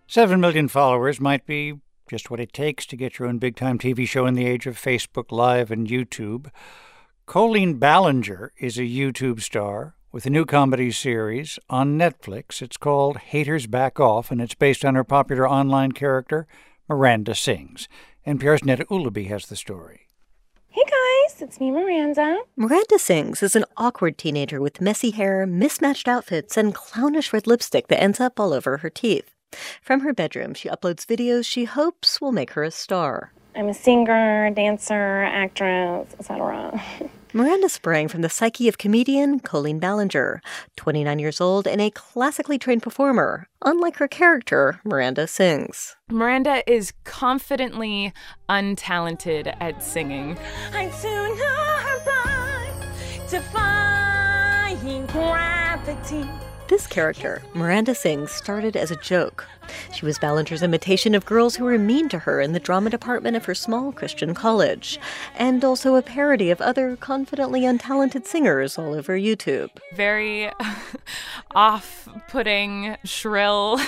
7 million followers might be just what it takes to get your own big-time TV show in the age of Facebook Live and YouTube. Colleen Ballinger is a YouTube star with a new comedy series on Netflix. It's called Haters Back Off, and it's based on her popular online character, Miranda Sings. NPR's Neda Ulaby has the story. Hey guys, it's me, Miranda. Miranda Sings is an awkward teenager with messy hair, mismatched outfits, and clownish red lipstick that ends up all over her teeth. From her bedroom, she uploads videos she hopes will make her a star. I'm a singer, dancer, actress, etc. Miranda sprang from the psyche of comedian Colleen Ballinger, 29 years old and a classically trained performer, unlike her character, Miranda Sings. Miranda is confidently untalented at singing. I'm too nervous to find gravity. This character, Miranda Sings, started as a joke. She was Ballinger's imitation of girls who were mean to her in the drama department of her small Christian college, and also a parody of other confidently untalented singers all over YouTube. Very off-putting, shrill,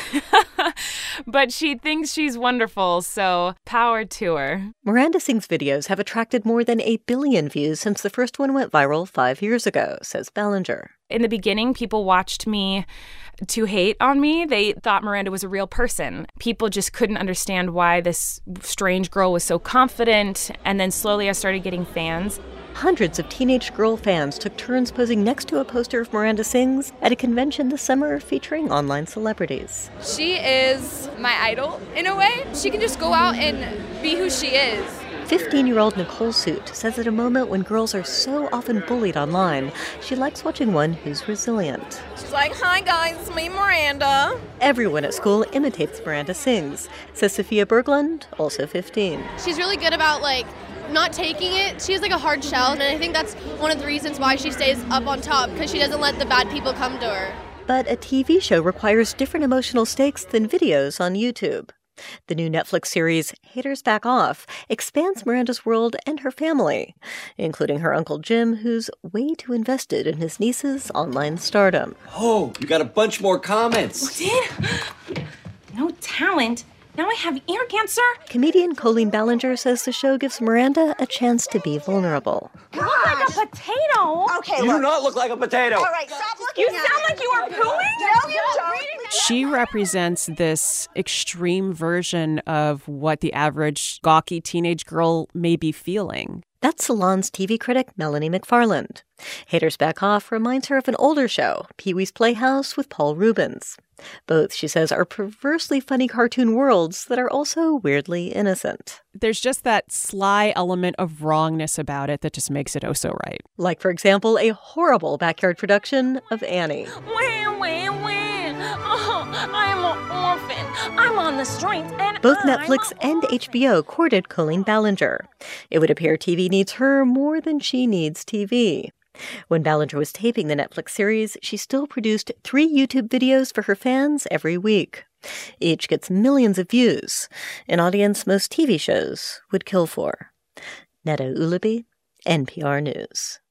but she thinks she's wonderful, so power to her. Miranda Sings' videos have attracted more than 8 billion views since the first one went viral 5 years ago, says Ballinger. In the beginning, people watched me to hate on me. They thought Miranda was a real person. People just couldn't understand why this strange girl was so confident. And then slowly I started getting fans. Hundreds of teenage girl fans took turns posing next to a poster of Miranda Sings at a convention this summer featuring online celebrities. She is my idol, in a way. She can just go out and be who she is. 15-year-old Nicole Soot says at a moment when girls are so often bullied online, she likes watching one who's resilient. She's like, "Hi guys, it's me, Miranda." Everyone at school imitates Miranda Sings, says Sophia Berglund, also 15. She's really good about, not taking it. She has, a hard shell, and I think that's one of the reasons why she stays up on top, because she doesn't let the bad people come to her. But a TV show requires different emotional stakes than videos on YouTube. The new Netflix series, Haters Back Off, expands Miranda's world and her family, including her Uncle Jim, who's way too invested in his niece's online stardom. Oh, you got a bunch more comments. Did? No talent. Now I have ear cancer. Comedian Colleen Ballinger says the show gives Miranda a chance to be vulnerable. You look like a potato. Okay, you do not look like a potato. All right, stop looking You sound like you are pooing. No, you don't. She represents this extreme version of what the average gawky teenage girl may be feeling. That's Salon's TV critic Melanie McFarland. Haters Back Off reminds her of an older show, Pee-wee's Playhouse with Paul Reubens. Both, she says, are perversely funny cartoon worlds that are also weirdly innocent. There's just that sly element of wrongness about it that just makes it oh so right. Like, for example, a horrible backyard production of Annie. I'm an orphan. I'm on the streets, and both Netflix and HBO courted Colleen Ballinger. It would appear TV needs her more than she needs TV. When Ballinger was taping the Netflix series, she still produced 3 YouTube videos for her fans every week. Each gets millions of views, an audience most TV shows would kill for. Neda Ulaby, NPR News.